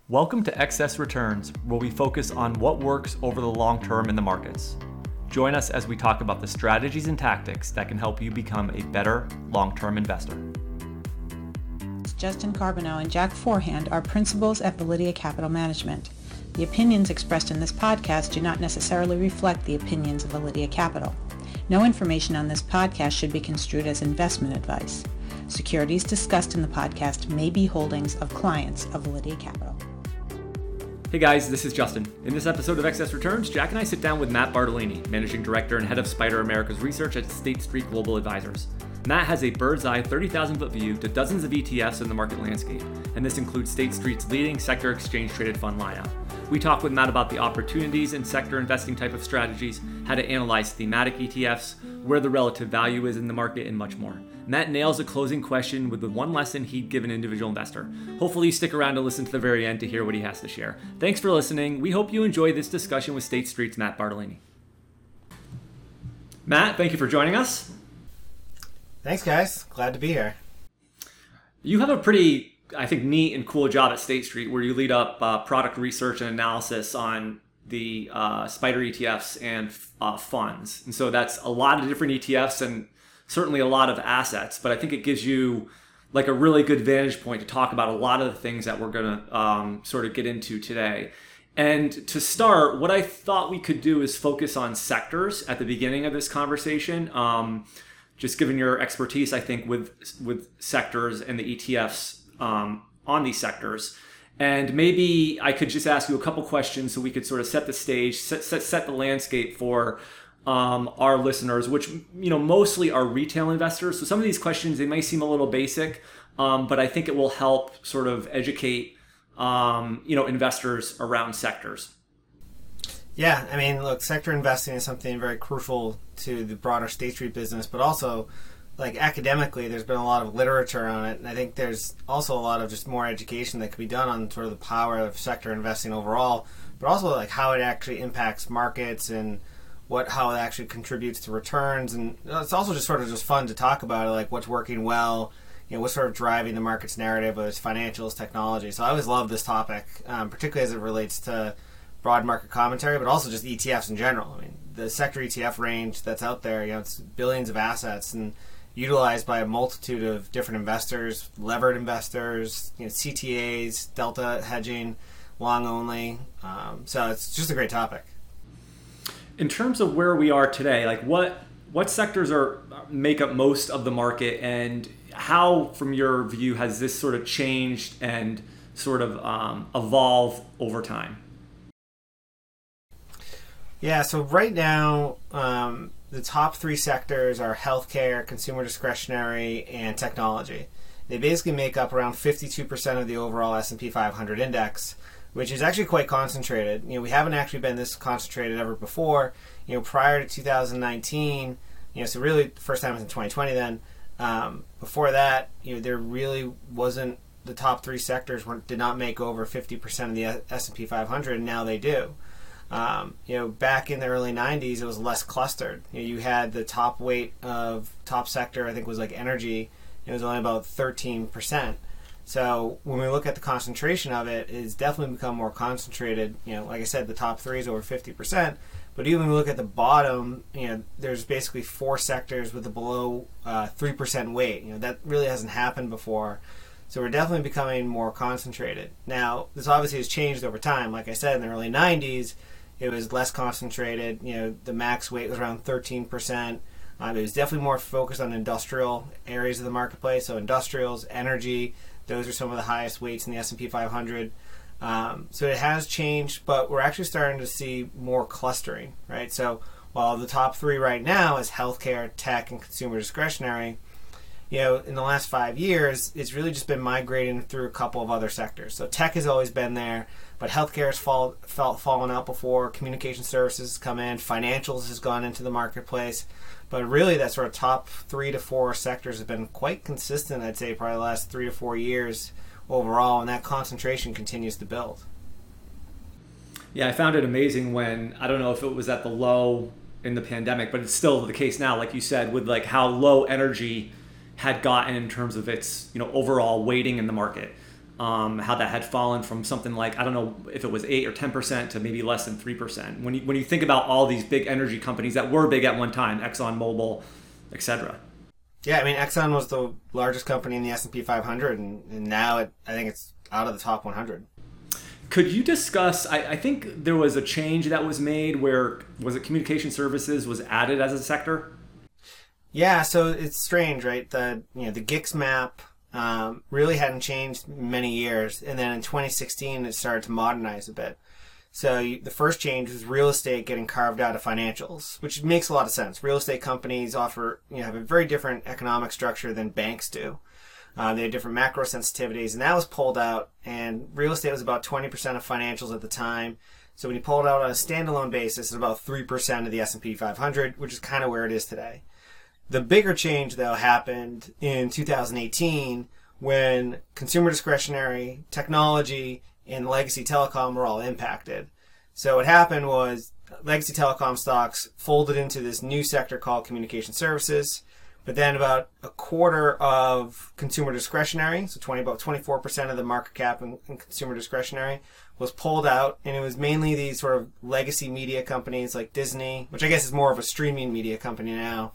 Welcome to Excess Returns, where we focus on what works over the long term in the markets. Join us as we talk about the strategies and tactics that can help you become a better long-term investor. Justin Carbonneau and Jack Forehand are principals at Validia Capital Management. The opinions expressed in this podcast do not necessarily reflect the opinions of Validia Capital. No information on this podcast should be construed as investment advice. Securities discussed in the podcast may be holdings of clients of Validia Capital. Hey guys, this is Justin. In this episode of Excess Returns, Jack and I sit down with Matt Bartolini, Managing Director and Head of SPDR Americas Research at State Street Global Advisors. Matt has a bird's-eye 30,000-foot view to dozens of ETFs in the market landscape, and this includes State Street's leading sector exchange-traded fund lineup. We talk with Matt about the opportunities in sector investing type of strategies, how to analyze thematic ETFs, where the relative value is in the market, and much more. Matt nails a closing question with the one lesson he'd give an individual investor. Hopefully you stick around to listen to the very end to hear what he has to share. Thanks for listening. We hope you enjoy this discussion with State Street's Matt Bartolini. Matt, thank you for joining us. Thanks, guys. Glad to be here. You have a pretty, I think, neat and cool job at State Street where you lead up product research and analysis on the SPDR ETFs and funds. And so that's a lot of different ETFs and certainly a lot of assets, but I think it gives you like a really good vantage point to talk about a lot of the things that we're going to sort of get into today. And to start, what I thought we could do is focus on sectors at the beginning of this conversation. Just given your expertise, I think, with sectors and the ETFs on these sectors. And maybe I could just ask you a couple questions so we could sort of set the stage, set the landscape for our listeners, which mostly are retail investors. So some of these questions, they may seem a little basic, but I think it will help sort of educate investors around sectors. Yeah, I mean, look, sector investing is something very crucial to the broader State Street business, but also, like, academically, there's been a lot of literature on it, and I think there's also a lot of just more education that could be done on sort of the power of sector investing overall, but also like how it actually impacts markets and how it actually contributes to returns. And it's also just sort of just fun to talk about it, like what's working well, what's sort of driving the market's narrative, whether it's financials, technology. So I always love this topic, particularly as it relates to broad market commentary, but also just ETFs in general. I mean, the sector ETF range that's out there, it's billions of assets and utilized by a multitude of different investors, levered investors, CTAs, delta hedging, long only. So it's just a great topic. In terms of where we are today, like what sectors make up most of the market, and how, from your view, has this sort of changed and sort of evolved over time? Yeah, so right now, the top three sectors are healthcare, consumer discretionary, and technology. They basically make up around 52% of the overall S&P 500 index, which is actually quite concentrated. We haven't actually been this concentrated ever before. Prior to 2019, so really the first time was in 2020 then. Before that, there really wasn't, the top three sectors did not make over 50% of the S&P 500, and now they do. Back in the early 90s, it was less clustered. You had the top weight of top sector, I think was like energy. It was only about 13%. So when we look at the concentration of it, it's definitely become more concentrated. Like I said, the top three is over 50%. But even when we look at the bottom, there's basically four sectors with a below 3% weight. That really hasn't happened before. So we're definitely becoming more concentrated. Now, this obviously has changed over time. Like I said, in the early 90s, it was less concentrated. The max weight was around 13%. It was definitely more focused on industrial areas of the marketplace. So industrials, energy, those are some of the highest weights in the S&P 500. So it has changed, but we're actually starting to see more clustering, right? So while the top three right now is healthcare, tech, and consumer discretionary, in the last 5 years, it's really just been migrating through a couple of other sectors. So tech has always been there, but healthcare has fallen out before. Communication services has come in. Financials has gone into the marketplace. But really, that sort of top 3 to 4 sectors have been quite consistent, I'd say, probably the last 3 to 4 years overall, and that concentration continues to build. Yeah, I found it amazing when, I don't know if it was at the low in the pandemic, but it's still the case now, like you said, with like how low energy had gotten in terms of its overall weighting in the market. how that had fallen from something like, I don't know if it was 8 or 10% to maybe less than 3%. When you think about all these big energy companies that were big at one time, ExxonMobil, etc. Yeah, I mean, Exxon was the largest company in the S&P 500, and now I think it's out of the top 100. Could you discuss, I think there was a change that was made where, was it communication services was added as a sector? Yeah, so it's strange, right? The GICS map really hadn't changed in many years, and then in 2016 it started to modernize a bit. So the first change was real estate getting carved out of financials, which makes a lot of sense. Real estate companies have a very different economic structure than banks do. They have different macro sensitivities, and that was pulled out, and real estate was about 20% of financials at the time. So when you pull it out on a standalone basis, it's about 3% of the S&P 500, which is kind of where it is today. The bigger change, though, happened in 2018 when consumer discretionary, technology, and legacy telecom were all impacted. So what happened was legacy telecom stocks folded into this new sector called communication services, but then about a quarter of consumer discretionary, so about 24% of the market cap in consumer discretionary, was pulled out, and it was mainly these sort of legacy media companies like Disney, which I guess is more of a streaming media company now.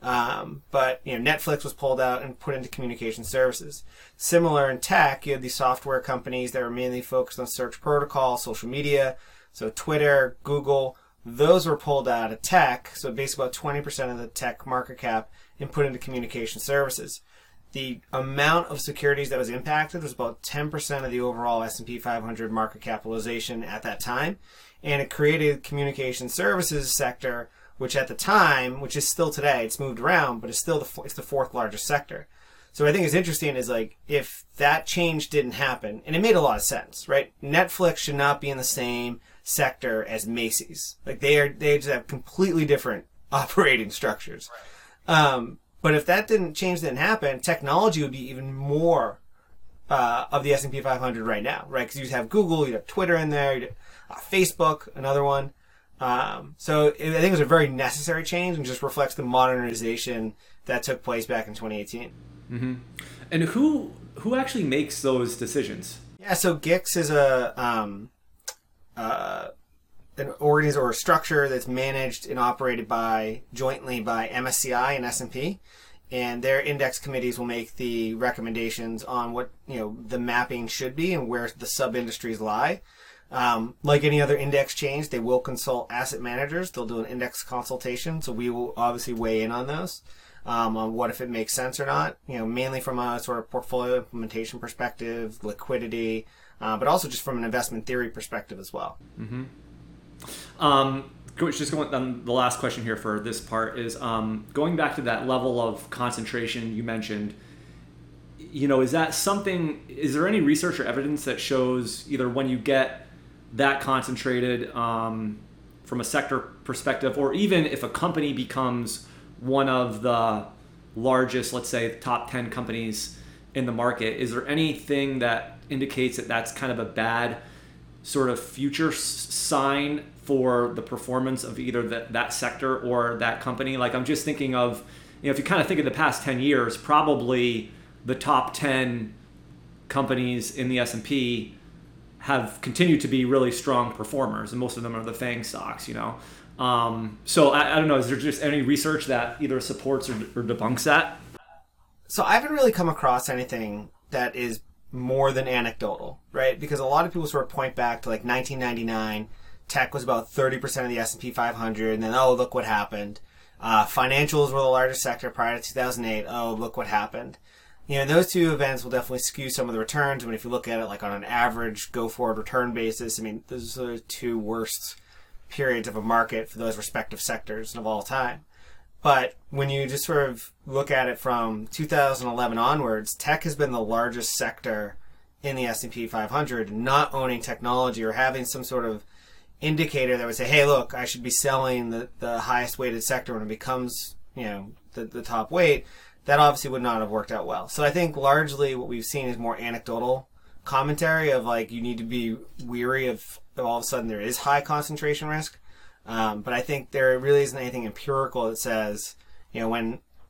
But Netflix was pulled out and put into communication services. Similar in tech, you had these software companies that were mainly focused on search protocol, social media, so Twitter, Google. Those were pulled out of tech, so basically about 20% of the tech market cap, and put into communication services. The amount of securities that was impacted was about 10% of the overall S&P 500 market capitalization at that time, and it created communication services sector, which at the time, which is still today, it's moved around, but it's still it's the fourth largest sector. So what I think is interesting is if that change didn't happen, and it made a lot of sense, right? Netflix should not be in the same sector as Macy's. They just have completely different operating structures. But if that change didn't happen, technology would be even more of the S&P 500 right now, right? Because you'd have Google, you'd have Twitter in there, you'd have Facebook, another one. So I think it was a very necessary change and just reflects the modernization that took place back in 2018. Mm-hmm. And who actually makes those decisions? Yeah, so GICS is an organization or a structure that's managed and operated jointly by MSCI and S&P, and their index committees will make the recommendations on what the mapping should be and where the sub industries lie. Like any other index change, they will consult asset managers. They'll do an index consultation, so we will obviously weigh in on those, on what if it makes sense or not. Mainly from a sort of portfolio implementation perspective, liquidity, but also just from an investment theory perspective as well. Mm-hmm. Just going on the last question here for this part is going back to that level of concentration you mentioned. Is that something? Is there any research or evidence that shows either when you get that concentrated from a sector perspective, or even if a company becomes one of the largest, let's say, top 10 companies in the market, is there anything that indicates that that's kind of a bad sort of future sign for the performance of either that sector or that company? I'm just thinking of, if you kind of think of the past 10 years, probably the top 10 companies in the S&P have continued to be really strong performers, and most of them are the FANG stocks, So I don't know, is there just any research that either supports or debunks that? So I haven't really come across anything that is more than anecdotal, right? Because a lot of people sort of point back to 1999, tech was about 30% of the S&P 500, and then, oh, look what happened. Financials were the largest sector prior to 2008. Oh, look what happened. Those two events will definitely skew some of the returns. If you look at it on an average go-forward return basis, those are the two worst periods of a market for those respective sectors of all time. But when you just sort of look at it from 2011 onwards, tech has been the largest sector in the S&P 500, not owning technology or having some sort of indicator that would say, hey, look, I should be selling the highest weighted sector when it becomes, the top weight. That obviously would not have worked out well. So I think largely what we've seen is more anecdotal commentary of you need to be weary of all of a sudden there is high concentration risk. But I think there really isn't anything empirical that says, when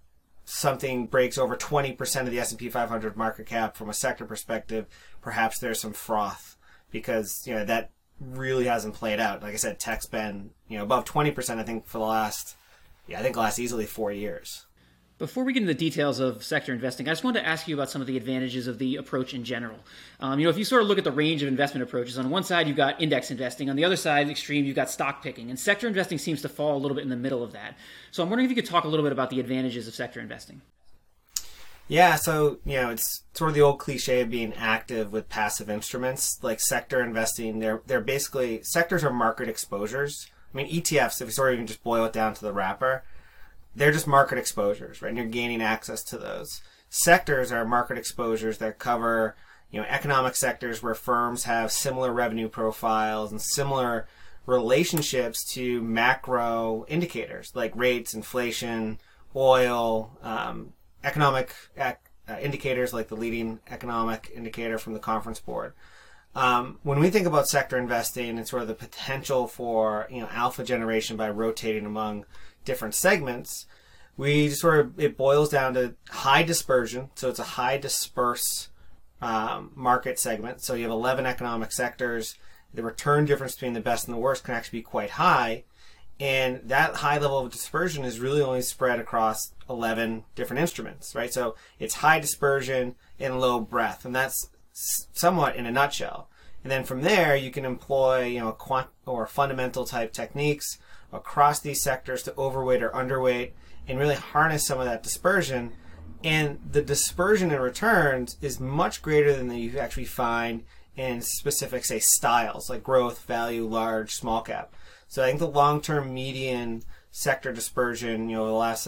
something breaks over 20% of the S&P 500 market cap from a sector perspective, perhaps there's some froth because, that really hasn't played out. Like I said, tech's been, above 20%, I think, for the last easily 4 years. Before we get into the details of sector investing, I just wanted to ask you about some of the advantages of the approach in general. If you sort of look at the range of investment approaches, on one side you've got index investing, on the other side, extreme, you've got stock picking, and sector investing seems to fall a little bit in the middle of that. So I'm wondering if you could talk a little bit about the advantages of sector investing. Yeah, so, it's sort of the old cliche of being active with passive instruments. Like sector investing, they're basically, sectors are market exposures. I mean, ETFs, if we sort of even just boil it down to the wrapper, they're just market exposures, right? And you're gaining access to those. Sectors are market exposures that cover, economic sectors where firms have similar revenue profiles and similar relationships to macro indicators like rates, inflation, oil, economic indicators like the leading economic indicator from the Conference Board. When we think about sector investing and sort of the potential for, alpha generation by rotating among different segments, it boils down to high dispersion. So it's a high disperse market segment. So you have 11 economic sectors. The return difference between the best and the worst can actually be quite high. And that high level of dispersion is really only spread across 11 different instruments, right? So it's high dispersion and low breadth. And that's somewhat in a nutshell. And then from there, you can employ, quant or fundamental type techniques across these sectors to overweight or underweight and really harness some of that dispersion. And the dispersion in returns is much greater than you actually find in specific, say, styles like growth, value, large, small cap. So I think the long-term median sector dispersion, the last,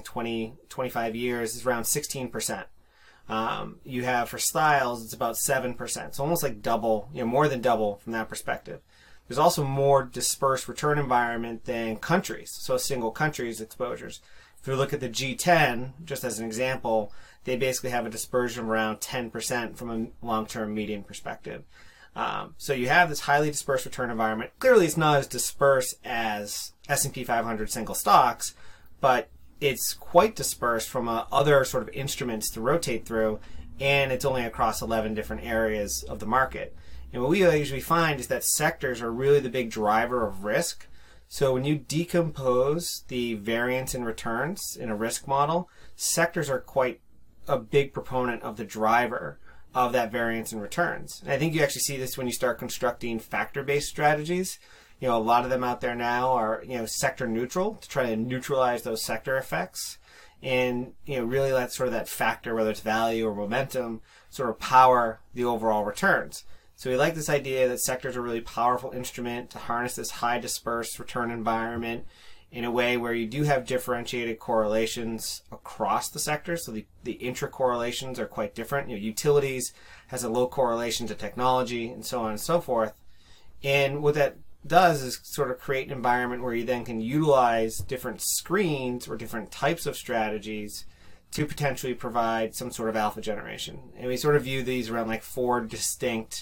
25 years is around 16%. You have for styles, it's about 7%. So almost like double, more than double from that perspective. There's also more dispersed return environment than countries, so single countries exposures. If you look at the G10, just as an example, they basically have a dispersion of around 10% from a long-term median perspective. So you have this highly dispersed return environment. Clearly, it's not as dispersed as S&P 500 single stocks, but it's quite dispersed from other sort of instruments to rotate through, and it's only across 11 different areas of the market. And what we usually find is that sectors are really the big driver of risk. So when you decompose the variance in returns in a risk model, sectors are quite a big proponent of the driver of that variance in returns. And I think you actually see this when you start constructing factor-based strategies. A lot of them out there now are, sector neutral to try to neutralize those sector effects. And, really let sort of that factor, whether it's value or momentum, sort of power the overall returns. So we like this idea that sectors are a really powerful instrument to harness this high dispersed return environment in a way where you do have differentiated correlations across the sectors. So the intra-correlations are quite different. Utilities has a low correlation to technology and so on and so forth. And what that does is sort of create an environment where you then can utilize different screens or different types of strategies to potentially provide some sort of alpha generation. And we sort of view these around like 4 distinct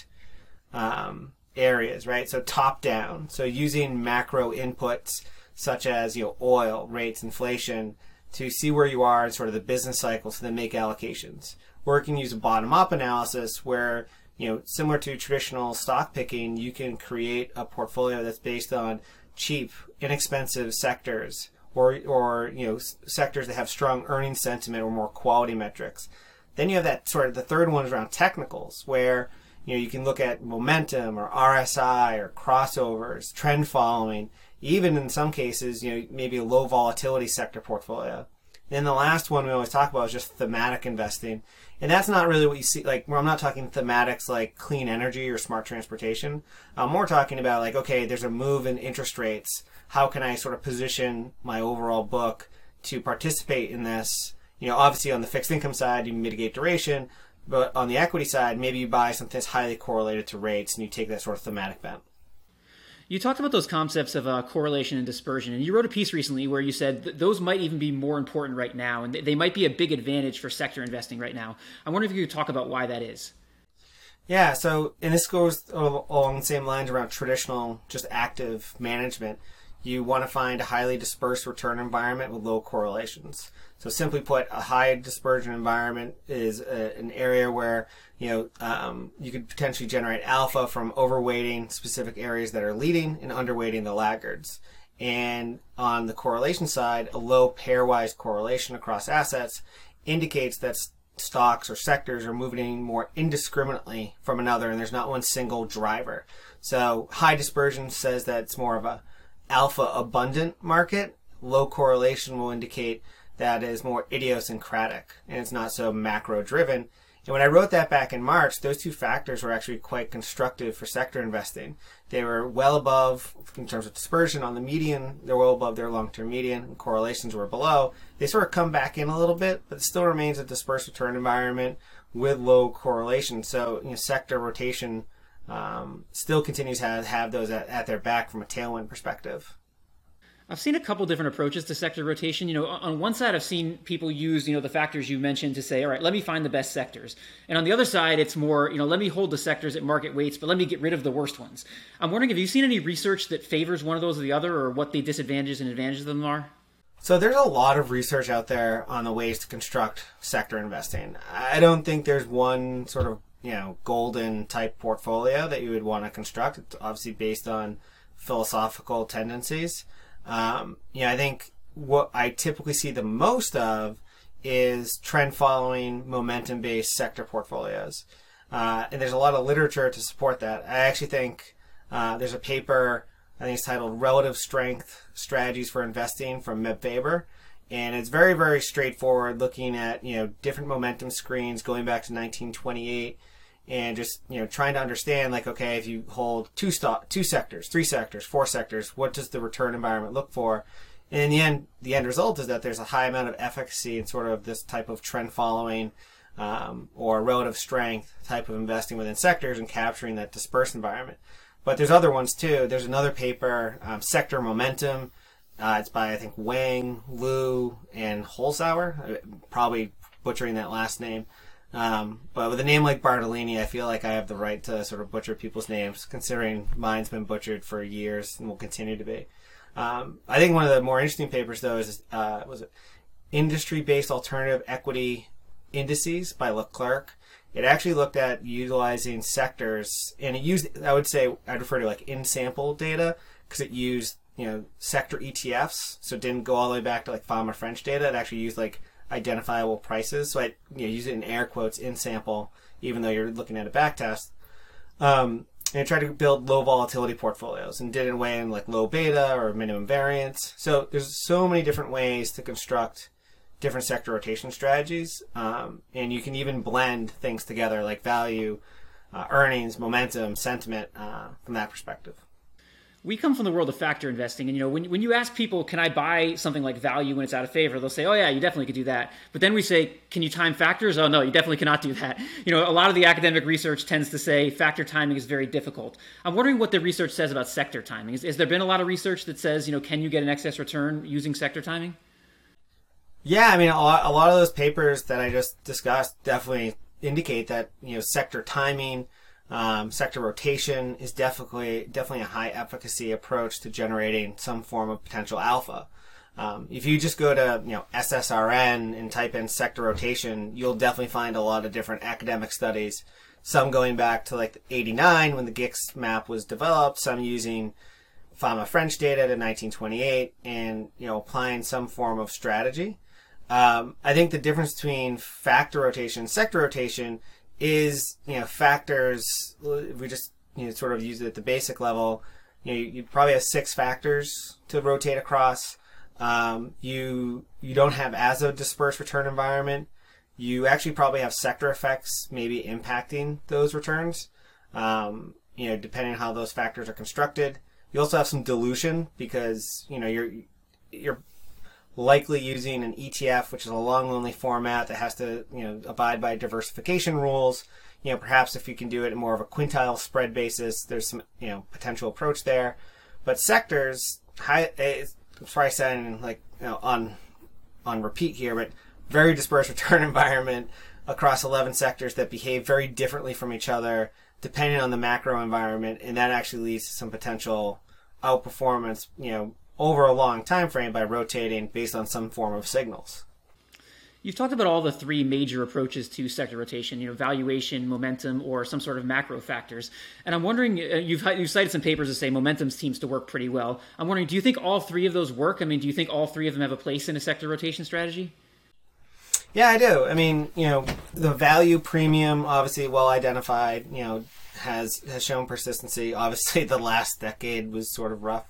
areas, right? So top down. So using macro inputs such as, oil, rates, inflation to see where you are in sort of the business cycle so then make allocations. Or you can use a bottom up analysis where, similar to traditional stock picking, you can create a portfolio that's based on cheap, inexpensive sectors or sectors that have strong earnings sentiment or more quality metrics. Then you have that sort of, the third one is around technicals where you can look at momentum or RSI or crossovers, trend following, even in some cases, maybe a low volatility sector portfolio. Then the last one we always talk about is just thematic investing. And that's not really what you see, like, where I'm not talking thematics like clean energy or smart transportation. I'm more talking about like, okay, there's a move in interest rates. How can I sort of position my overall book to participate in this? Obviously on the fixed income side, you mitigate duration. But on the equity side, maybe you buy something that's highly correlated to rates and you take that sort of thematic bet. You talked about those concepts of correlation and dispersion, and you wrote a piece recently where you said that those might even be more important right now, and they might be a big advantage for sector investing right now. I wonder if you could talk about why that is. Yeah, so, and this goes along the same lines around traditional, just active management. you want to find a highly dispersed return environment with low correlations. So simply put, a high dispersion environment is an area where you could potentially generate alpha from overweighting specific areas that are leading and underweighting the laggards. And on the correlation side, a low pairwise correlation across assets indicates that stocks or sectors are moving more indiscriminately from another, and there's not one single driver. So high dispersion says that it's more of a alpha abundant market. Low correlation will indicate that is more idiosyncratic and it's not so macro driven. And when I wrote that back in March, those two factors were actually quite constructive for sector investing. They were well above, in terms of dispersion on the median, they're well above their long-term median, and correlations were below. They sort of come back in a little bit, but it still remains a dispersed return environment with low correlation. So sector rotation still continues to have those at their back from a tailwind perspective. I've seen a couple different approaches to sector rotation. On one side, I've seen people use, the factors you mentioned to say, all right, let me find the best sectors. And on the other side, it's more, let me hold the sectors at market weights, but let me get rid of the worst ones. I'm wondering, have you seen any research that favors one of those or the other, or what the disadvantages and advantages of them are? So there's a lot of research out there on the ways to construct sector investing. I don't think there's one sort of, golden type portfolio that you would want to construct. It's obviously based on philosophical tendencies. I think what I typically see the most of is trend following, momentum based sector portfolios. And there's a lot of literature to support that. I actually think there's a paper, I think it's titled Relative Strength Strategies for Investing from Meb Faber. And it's very, very straightforward, looking at, different momentum screens going back to 1928 and just, trying to understand, like, okay, if you hold two sectors, 3 sectors, 4 sectors, what does the return environment look for? And in the end, the end result is that there's a high amount of efficacy in sort of this type of trend following or relative strength type of investing within sectors and capturing that dispersed environment. But there's other ones too. There's another paper, Sector Momentum. It's by, I think, Wang, Liu, and Holzhauer. Probably butchering that last name. But with a name like Bartolini, I feel like I have the right to sort of butcher people's names, considering mine's been butchered for years and will continue to be. I think one of the more interesting papers, though, is was it Industry-Based Alternative Equity Indices by Leclerc. It actually looked at utilizing sectors, and it used, I would say, I'd refer to like in-sample data, because it used, sector ETFs, so it didn't go all the way back to like Fama French data. It actually used like identifiable prices. So I use it in air quotes, in sample, even though you're looking at a back test. And I tried to build low volatility portfolios and did it in a way in like low beta or minimum variance. So there's so many different ways to construct different sector rotation strategies. And you can even blend things together like value, earnings, momentum, sentiment from that perspective. We come from the world of factor investing, and when you ask people, can I buy something like value when it's out of favor, they'll say, oh yeah, you definitely could do that. But then we say, can you time factors? Oh no, you definitely cannot do that. A lot of the academic research tends to say factor timing is very difficult. I'm wondering what the research says about sector timing. Has there been a lot of research that says, can you get an excess return using sector timing? Yeah, I mean, a lot of those papers that I just discussed definitely indicate that, sector timing, sector rotation is definitely a high efficacy approach to generating some form of potential alpha. If you just go to SSRN and type in sector rotation, you'll definitely find a lot of different academic studies. Some going back to like '89 when the GICS map was developed. Some using Fama French data to 1928 and applying some form of strategy. I think the difference between factor rotation and sector rotation is, factors, if we just, sort of use it at the basic level, you probably have 6 factors to rotate across. You don't have as a dispersed return environment. You actually probably have sector effects maybe impacting those returns, depending on how those factors are constructed. You also have some dilution because, you're likely using an ETF, which is a long-only format that has to, abide by diversification rules. Perhaps if you can do it in more of a quintile spread basis, there's some, potential approach there. But sectors, it's probably saying like, on repeat here, but very dispersed return environment across 11 sectors that behave very differently from each other depending on the macro environment, and that actually leads to some potential outperformance, over a long time frame by rotating based on some form of signals. You've talked about all the three major approaches to sector rotation, valuation, momentum, or some sort of macro factors. And I'm wondering, you've cited some papers that say momentum seems to work pretty well. I'm wondering, do you think all three of those work? I mean, do you think all three of them have a place in a sector rotation strategy? Yeah, I do. I mean, the value premium, obviously well identified, has shown persistency. Obviously, the last decade was sort of rough.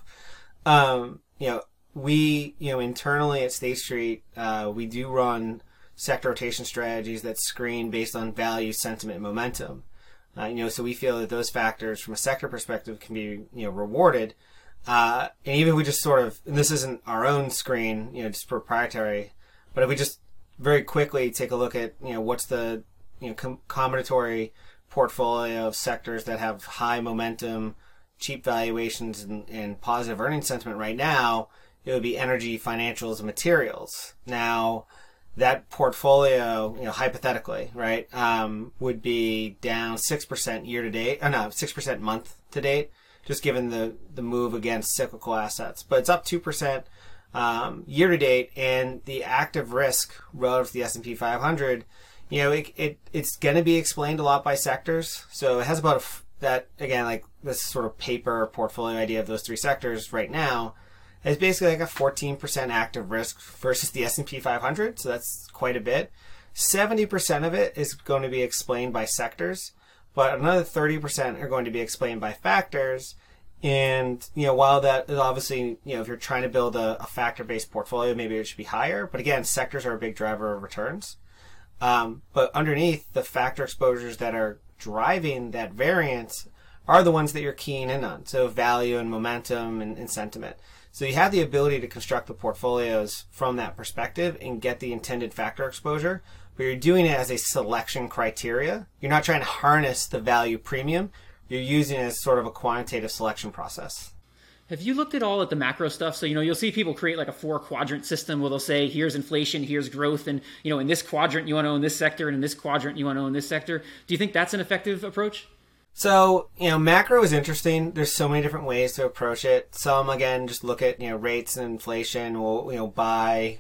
We, internally at State Street, we do run sector rotation strategies that screen based on value, sentiment, and momentum. So we feel that those factors from a sector perspective can be, rewarded. And even if we just sort of, and this isn't our own screen, just proprietary, but if we just very quickly take a look at, what's the, combinatory portfolio of sectors that have high momentum, cheap valuations, and positive earnings sentiment right now, it would be energy, financials, and materials. Now, that portfolio, hypothetically, right, would be down 6% year to date, 6% month to date, just given the move against cyclical assets. But it's up 2% year to date, and the active risk relative to the S&P 500, it's going to be explained a lot by sectors. So it has about that, again, like this sort of paper portfolio idea of those three sectors right now, is basically like a 14% active risk versus the S&P 500. So that's quite a bit. 70% of it is going to be explained by sectors, but another 30% are going to be explained by factors. And, while that is obviously, if you're trying to build a factor-based portfolio, maybe it should be higher. But again, sectors are a big driver of returns. But underneath, the factor exposures that are driving that variance are the ones that you're keying in on. So value and momentum and sentiment. So you have the ability to construct the portfolios from that perspective and get the intended factor exposure, but you're doing it as a selection criteria. You're not trying to harness the value premium. You're using it as sort of a quantitative selection process. Have you looked at all at the macro stuff? So, you'll see people create like a 4-quadrant system where they'll say, here's inflation, here's growth, and, in this quadrant you want to own this sector, and in this quadrant you want to own this sector. Do you think that's an effective approach? So, macro is interesting. There's so many different ways to approach it. Some, again, just look at, rates and inflation. We'll buy,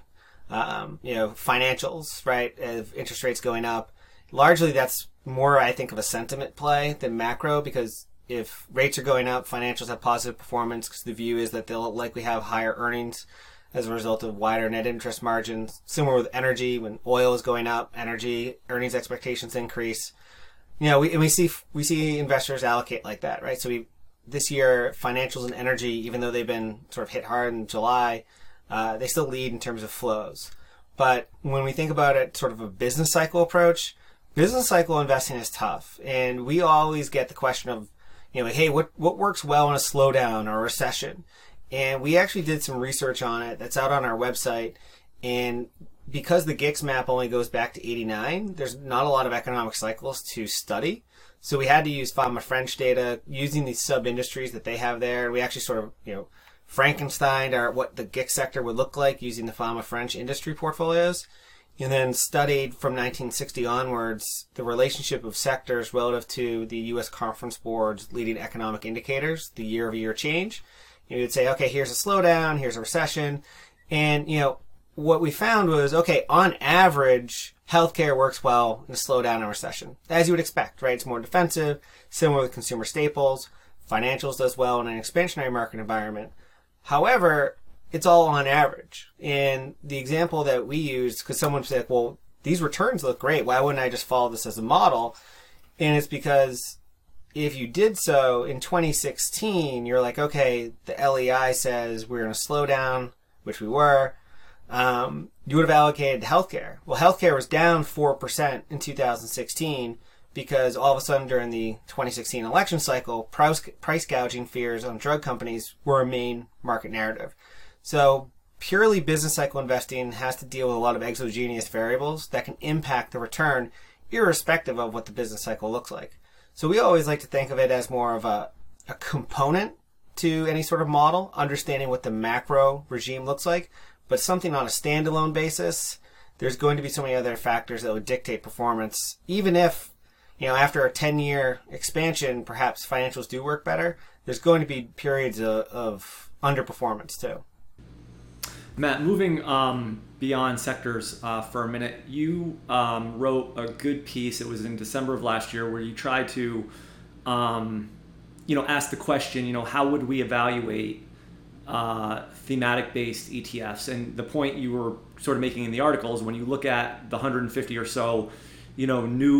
financials, right, of interest rates going up. Largely, that's more, I think, of a sentiment play than macro, because if rates are going up, financials have positive performance because the view is that they'll likely have higher earnings as a result of wider net interest margins. Similar with energy, when oil is going up, energy earnings expectations increase. We see investors allocate like that, right? So this year, financials and energy, even though they've been sort of hit hard in July, they still lead in terms of flows. But when we think about it, sort of a business cycle approach, business cycle investing is tough. And we always get the question of, hey, what works well in a slowdown or a recession? And we actually did some research on it that's out on our website. And because the GICS map only goes back to 89, there's not a lot of economic cycles to study. So we had to use Fama French data using these sub-industries that they have there. We actually sort of, Frankensteined what the GICS sector would look like using the Fama French industry portfolios, and then studied from 1960 onwards the relationship of sectors relative to the U.S. Conference Board's leading economic indicators, the year-over-year change. You'd say, okay, here's a slowdown, here's a recession. And, what we found was, okay, on average, healthcare works well in a slowdown and recession, as you would expect, right? It's more defensive, similar with consumer staples. Financials does well in an expansionary market environment. However, it's all on average. And the example that we used, because someone said, well, these returns look great. Why wouldn't I just follow this as a model? And it's because if you did so in 2016, you're like, okay, the LEI says we're in a slowdown, which we were. You would have allocated to healthcare. Well, healthcare was down 4% in 2016 because all of a sudden during the 2016 election cycle, price gouging fears on drug companies were a main market narrative. So purely business cycle investing has to deal with a lot of exogenous variables that can impact the return irrespective of what the business cycle looks like. So we always like to think of it as more of a component to any sort of model, understanding what the macro regime looks like. But something on a standalone basis, there's going to be so many other factors that would dictate performance. Even if, after a 10-year expansion, perhaps financials do work better, there's going to be periods of underperformance too. Matt, moving beyond sectors for a minute, you wrote a good piece. It was in December of last year where you tried to, ask the question, how would we evaluate thematic-based ETFs? And the point you were sort of making in the article is when you look at the 150 or so, new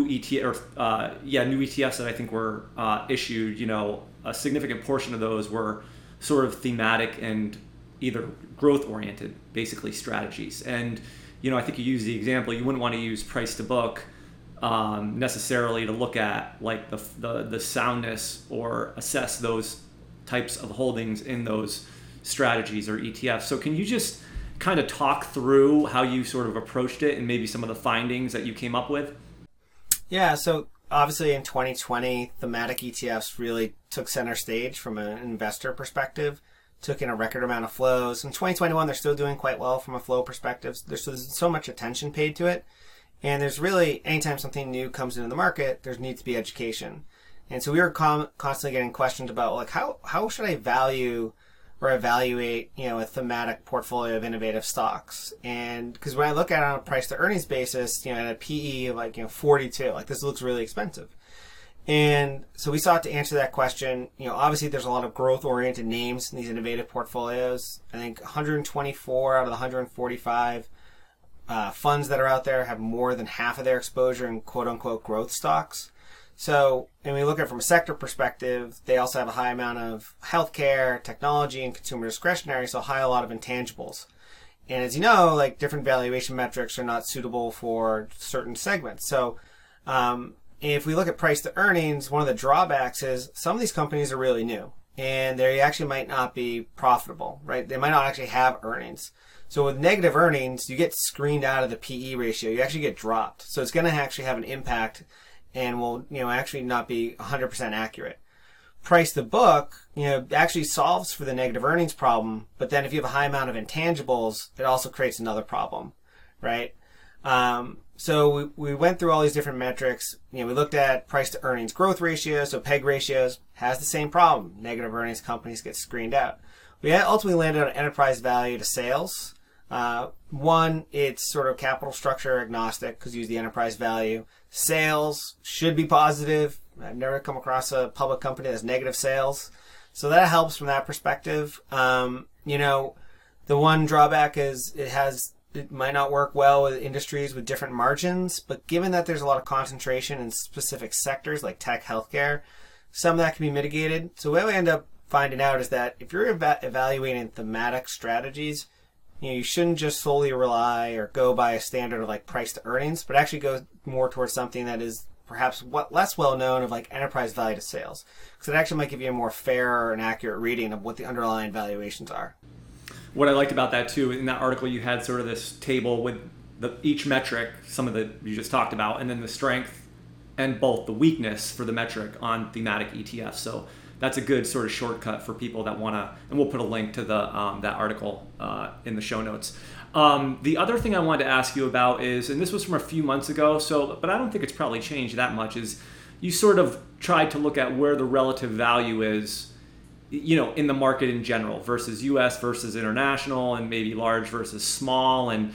ETFs that I think were issued, a significant portion of those were sort of thematic and either growth-oriented, basically, strategies. And, I think you use the example, you wouldn't want to use price to book necessarily to look at like the soundness or assess those types of holdings in those strategies or ETFs. So can you just kind of talk through how you sort of approached it and maybe some of the findings that you came up with? Yeah, so obviously in 2020, thematic ETFs really took center stage from an investor perspective, took in a record amount of flows. In 2021, they're still doing quite well from a flow perspective. There's so much attention paid to it. And there's really, anytime something new comes into the market, there needs to be education. And so we were constantly getting questions about, like, how should I value or evaluate, a thematic portfolio of innovative stocks? And because when I look at it on a price to earnings basis, at a PE of like, 42, like this looks really expensive. And so we sought to answer that question. Obviously there's a lot of growth oriented names in these innovative portfolios. I think 124 out of the 145 funds that are out there have more than half of their exposure in quote unquote growth stocks. So, and we look at it from a sector perspective, they also have a high amount of healthcare, technology, and consumer discretionary, so a lot of intangibles. And as you know, like different valuation metrics are not suitable for certain segments. So, if we look at price to earnings, one of the drawbacks is some of these companies are really new and they actually might not be profitable, right? They might not actually have earnings. So with negative earnings, you get screened out of the PE ratio. You actually get dropped. So it's going to actually have an impact and will, actually not be 100% accurate. Price to book, actually solves for the negative earnings problem. But then if you have a high amount of intangibles, it also creates another problem, right? So we went through all these different metrics. We looked at price to earnings growth ratios. So PEG ratios has the same problem. Negative earnings companies get screened out. We ultimately landed on enterprise value to sales. One, it's sort of capital structure agnostic because you use the enterprise value. Sales should be positive. I've never come across a public company that has negative sales. So that helps from that perspective. The one drawback is it might not work well with industries with different margins, but given that there's a lot of concentration in specific sectors like tech, healthcare, some of that can be mitigated. So what we end up finding out is that if you're evaluating thematic strategies, you shouldn't just solely rely or go by a standard of like price to earnings, but actually go more towards something that is perhaps less well known of like enterprise value to sales, because it actually might give you a more fair and accurate reading of what the underlying valuations are. What I liked about that too, in that article, you had sort of this table with each metric, some of the you just talked about, and then the strength and both the weakness for the metric on thematic ETFs. So that's a good sort of shortcut for people that want to, and we'll put a link to the that article in the show notes. The other thing I wanted to ask you about is, and this was from a few months ago, but I don't think it's probably changed that much, is you sort of tried to look at where the relative value is, in the market in general versus US versus international and maybe large versus small. And,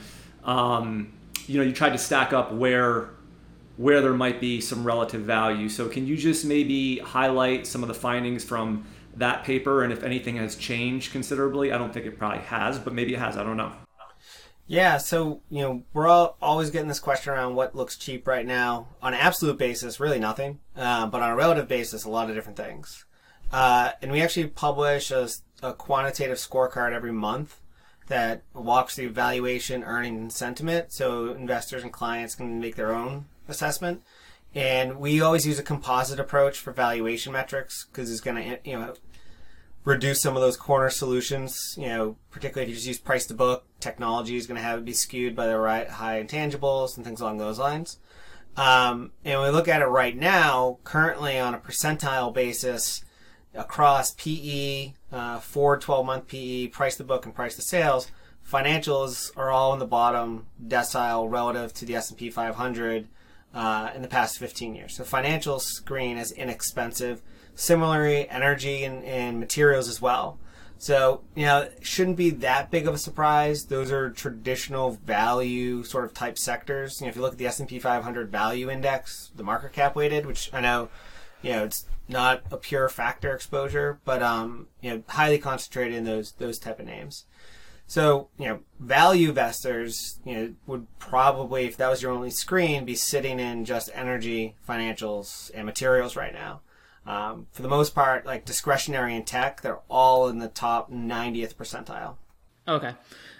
you tried to stack up where there might be some relative value. So can you just maybe highlight some of the findings from that paper and if anything has changed considerably? I don't think it probably has, but maybe it has. I don't know. Yeah, so, we're always getting this question around what looks cheap right now. On an absolute basis, really nothing. But on a relative basis, a lot of different things. And we actually publish a quantitative scorecard every month that walks through valuation, earnings, and sentiment, so investors and clients can make their own assessment. And we always use a composite approach for valuation metrics because it's going to, reduce some of those corner solutions. Particularly if you just use price to book, technology is going to have it be skewed by the high intangibles and things along those lines. And when we look at it right now, currently on a percentile basis across PE, forward 12-month PE, price to book, and price to sales, financials are all in the bottom decile relative to the S&P 500 in the past 15 years. So financials screen as inexpensive. Similarly, energy and materials as well. So, it shouldn't be that big of a surprise. Those are traditional value sort of type sectors. If you look at the S&P 500 value index, the market cap weighted, which I know, it's not a pure factor exposure, but, highly concentrated in those type of names. So, value investors, would probably, if that was your only screen, be sitting in just energy, financials, and materials right now. For the most part, like discretionary and tech, they're all in the top 90th percentile. Okay.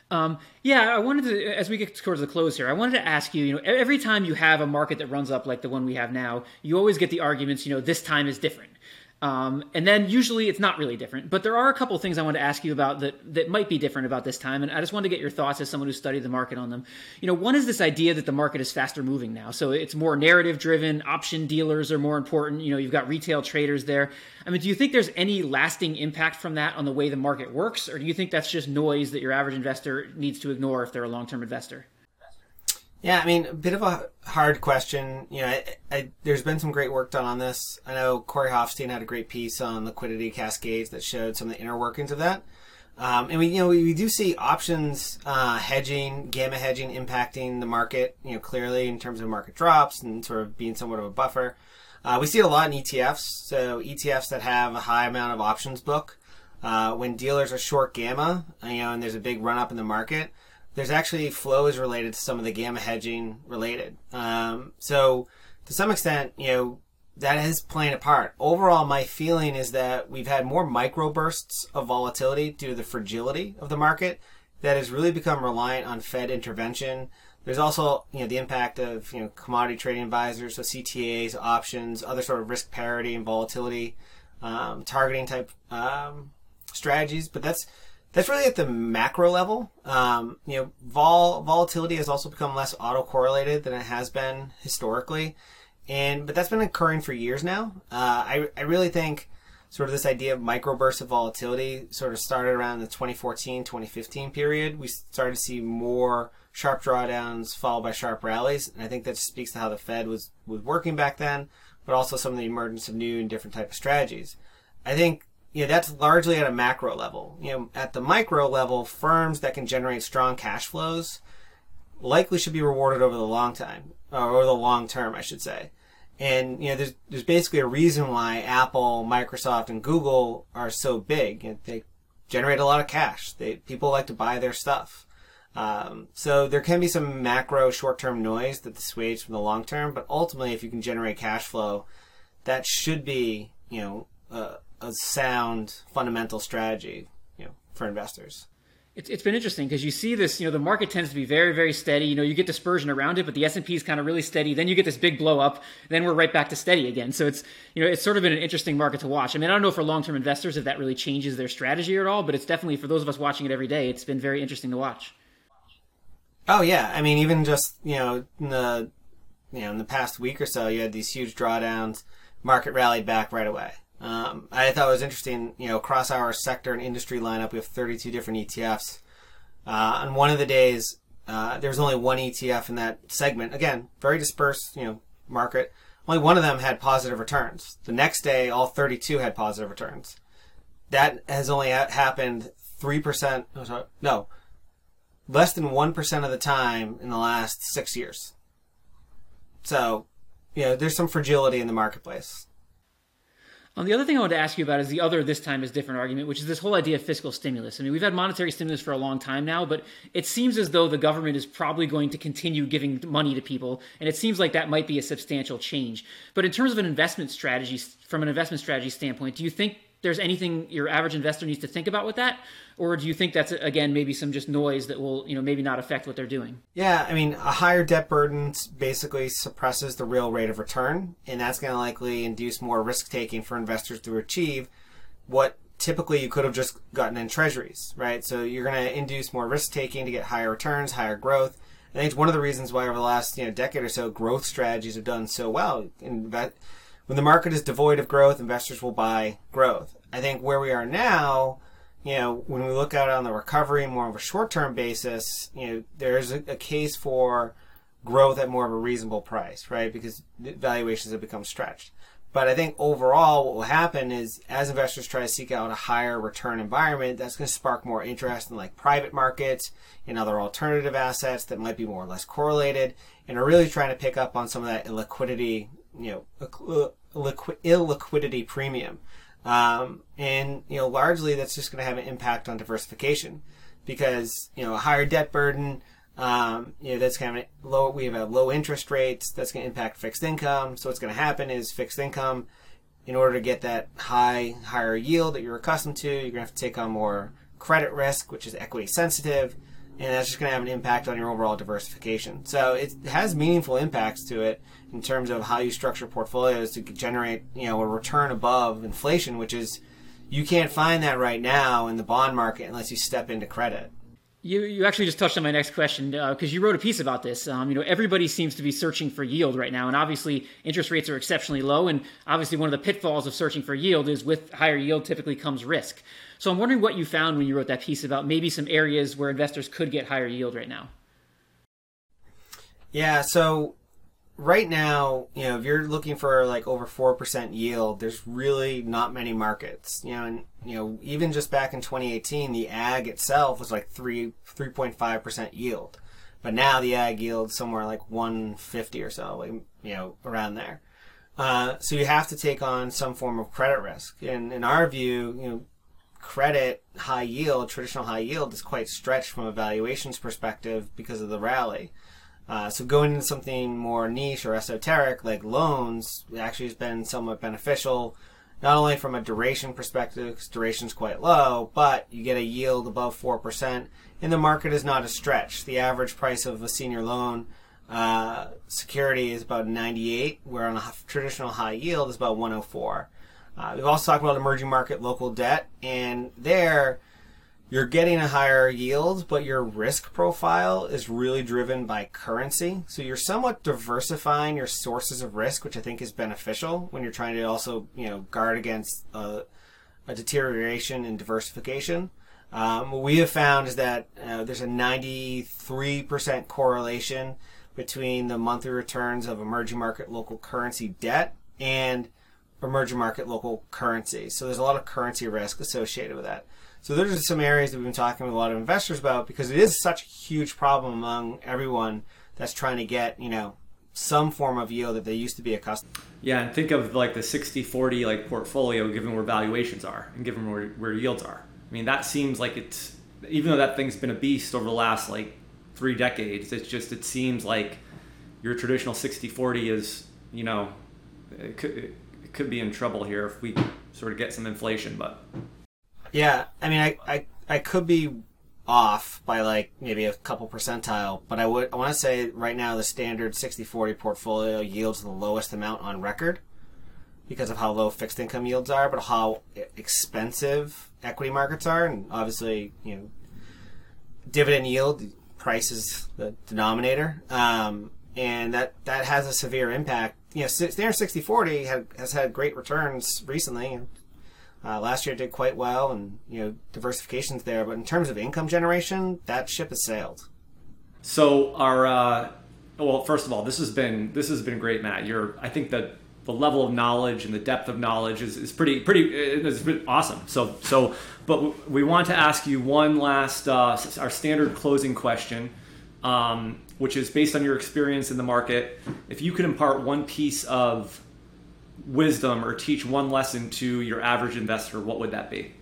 I wanted to, as we get towards the close here, I wanted to ask you, every time you have a market that runs up like the one we have now, you always get the arguments, this time is different. And then usually it's not really different, but there are a couple of things I want to ask you about that might be different about this time. And I just want to get your thoughts as someone who studied the market on them. One is this idea that the market is faster moving now. So it's more narrative driven. Option dealers are more important. You've got retail traders there. I mean, do you think there's any lasting impact from that on the way the market works? Or do you think that's just noise that your average investor needs to ignore if they're a long-term investor? Yeah, I mean, a bit of a hard question. There's been some great work done on this. I know Corey Hofstein had a great piece on liquidity cascades that showed some of the inner workings of that. And we do see options hedging, gamma hedging impacting the market, clearly in terms of market drops and sort of being somewhat of a buffer. We see it a lot in ETFs. So ETFs that have a high amount of options book, when dealers are short gamma, and there's a big run up in the market, there's actually flows related to some of the gamma hedging related. So to some extent, that is playing a part. Overall, my feeling is that we've had more microbursts of volatility due to the fragility of the market that has really become reliant on Fed intervention. There's also, the impact of, commodity trading advisors, so CTAs, options, other sort of risk parity and volatility, targeting type, strategies. But that's really at the macro level. Volatility has also become less autocorrelated than it has been historically. But that's been occurring for years now. I really think sort of this idea of microbursts of volatility sort of started around the 2014, 2015 period. We started to see more sharp drawdowns followed by sharp rallies. And I think that speaks to how the Fed was working back then, but also some of the emergence of new and different type of strategies. I think that's largely at a macro level. At the micro level, firms that can generate strong cash flows likely should be rewarded over the long time, or over the long term, I should say. And, there's basically a reason why Apple, Microsoft, and Google are so big. They generate a lot of cash. People like to buy their stuff. So there can be some macro short-term noise that dissuades from the long term, but ultimately, if you can generate cash flow, that should be, a sound fundamental strategy, for investors. It's been interesting because you see this, the market tends to be very, very steady. You get dispersion around it, but the S&P is kind of really steady. Then you get this big blow up. Then we're right back to steady again. So it's, it's sort of been an interesting market to watch. I mean, I don't know for long-term investors if that really changes their strategy at all, but it's definitely, for those of us watching it every day, it's been very interesting to watch. Oh yeah. I mean, even just, in the past week or so, you had these huge drawdowns, market rallied back right away. I thought it was interesting, across our sector and industry lineup, we have 32 different ETFs. On one of the days, there was only one ETF in that segment. Again, very dispersed, market. Only one of them had positive returns. The next day, all 32 had positive returns. That has only happened 3%, less than 1% of the time in the last 6 years. So, there's some fragility in the marketplace. The other thing I wanted to ask you about is the other this time is different argument, which is this whole idea of fiscal stimulus. I mean, we've had monetary stimulus for a long time now, but it seems as though the government is probably going to continue giving money to people, and it seems like that might be a substantial change. But in terms of an investment strategy, from an investment strategy standpoint, do you think there's anything your average investor needs to think about with that? Or do you think that's, again, maybe some just noise that will, maybe not affect what they're doing? Yeah, I mean, a higher debt burden basically suppresses the real rate of return, and that's going to likely induce more risk-taking for investors to achieve what typically you could have just gotten in treasuries, right? So you're going to induce more risk-taking to get higher returns, higher growth. I think it's one of the reasons why over the last decade or so, growth strategies have done so well. When the market is devoid of growth, investors will buy growth. I think where we are now, when we look out on the recovery more of a short-term basis, there's a case for growth at more of a reasonable price, right? Because valuations have become stretched. But I think overall what will happen is as investors try to seek out a higher return environment, that's going to spark more interest in like private markets and other alternative assets that might be more or less correlated and are really trying to pick up on some of that illiquidity, illiquidity premium. And largely that's just going to have an impact on diversification because, a higher debt burden, that's kind of low. We have low interest rates. That's going to impact fixed income. So what's going to happen is fixed income, in order to get that higher yield that you're accustomed to, you're going to have to take on more credit risk, which is equity sensitive, and that's just going to have an impact on your overall diversification. So it has meaningful impacts to it in terms of how you structure portfolios to generate, a return above inflation, which is you can't find that right now in the bond market unless you step into credit. You actually just touched on my next question because you wrote a piece about this. Everybody seems to be searching for yield right now, and obviously interest rates are exceptionally low, and obviously one of the pitfalls of searching for yield is with higher yield typically comes risk. So I'm wondering what you found when you wrote that piece about maybe some areas where investors could get higher yield right now. Yeah, so right now, if you're looking for like over 4% yield, there's really not many markets. Even just back in 2018, the ag itself was like 3.5% yield. But now the ag yield's somewhere like 150 or so, around there. So you have to take on some form of credit risk. And in our view, credit high yield, traditional high yield is quite stretched from a valuations perspective because of the rally. So going into something more niche or esoteric like loans actually has been somewhat beneficial, not only from a duration perspective, because duration's quite low, but you get a yield above 4%, and the market is not a stretch. The average price of a senior loan security is about 98, where on a traditional high yield is about 104. We've also talked about emerging market local debt, and there you're getting a higher yield, but your risk profile is really driven by currency. So you're somewhat diversifying your sources of risk, which I think is beneficial when you're trying to also, guard against a deterioration in diversification. What we have found is that there's a 93% correlation between the monthly returns of emerging market local currency debt and emerging market local currency. So there's a lot of currency risk associated with that. So those are some areas that we've been talking with a lot of investors about because it is such a huge problem among everyone that's trying to get, some form of yield that they used to be accustomed to. Yeah, and think of like the 60-40 like portfolio given where valuations are and given where yields are. I mean, that seems like it's, even though that thing's been a beast over the last like 3 decades, it seems like your traditional 60-40 is, it could be in trouble here if we sort of get some inflation, but... Yeah, I mean, I could be off by like maybe a couple percentile, but I want to say right now the standard 60-40 portfolio yields the lowest amount on record because of how low fixed income yields are, but how expensive equity markets are, and obviously, dividend yield, price is the denominator, and that has a severe impact. Standard 60-40 has had great returns recently. Last year it did quite well, and diversification's there. But in terms of income generation, that ship has sailed. So our first of all, this has been great, Matt. I think that the level of knowledge and the depth of knowledge is pretty it's been awesome. But we want to ask you one last our standard closing question, which is based on your experience in the market. If you could impart one piece of wisdom or teach one lesson to your average investor, what would that be?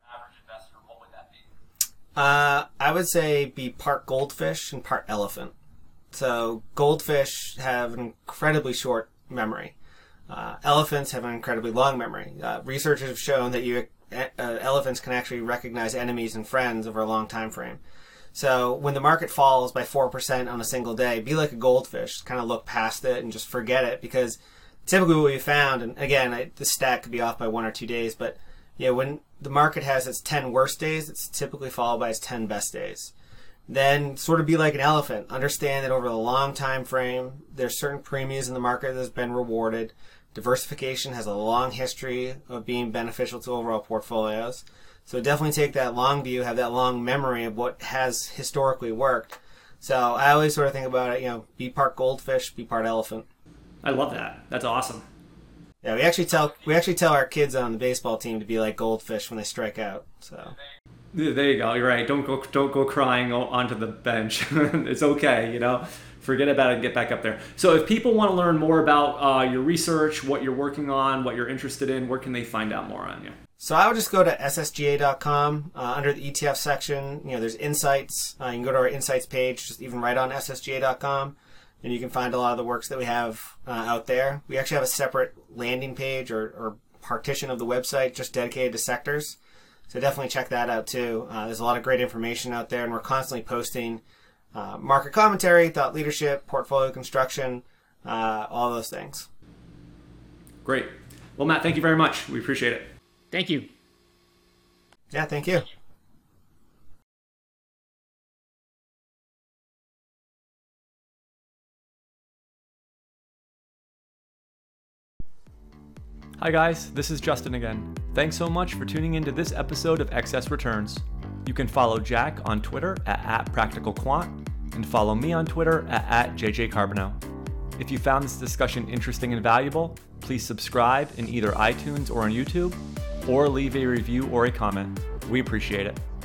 I would say be part goldfish and part elephant. So goldfish have an incredibly short memory. Elephants have an incredibly long memory. Researchers have shown that elephants can actually recognize enemies and friends over a long time frame. So when the market falls by 4% on a single day, be like a goldfish, kind of look past it and just forget it, because typically what we found, and again, the stat could be off by 1 or 2 days, but when the market has its 10 worst days, it's typically followed by its 10 best days. Then sort of be like an elephant. Understand that over a long time frame, there's certain premiums in the market that has been rewarded. Diversification has a long history of being beneficial to overall portfolios. So definitely take that long view, have that long memory of what has historically worked. So I always sort of think about it, be part goldfish, be part elephant. I love that. That's awesome. Yeah, we actually tell our kids on the baseball team to be like goldfish when they strike out. So There you go. You're right. Don't go crying onto the bench. It's okay. Forget about it and get back up there. So if people want to learn more about your research, what you're working on, what you're interested in, where can they find out more on you? So I would just go to ssga.com under the ETF section. There's insights. You can go to our insights page, just even right on ssga.com, and you can find a lot of the works that we have out there. We actually have a separate landing page or partition of the website just dedicated to sectors. So definitely check that out too. There's a lot of great information out there, and we're constantly posting market commentary, thought leadership, portfolio construction, all those things. Great. Well, Matt, thank you very much. We appreciate it. Thank you. Yeah, thank you. Hi guys, this is Justin again. Thanks so much for tuning into this episode of Excess Returns. You can follow Jack on Twitter at @PracticalQuant and follow me on Twitter at @JJCarbono. If you found this discussion interesting and valuable, please subscribe in either iTunes or on YouTube, or leave a review or a comment. We appreciate it.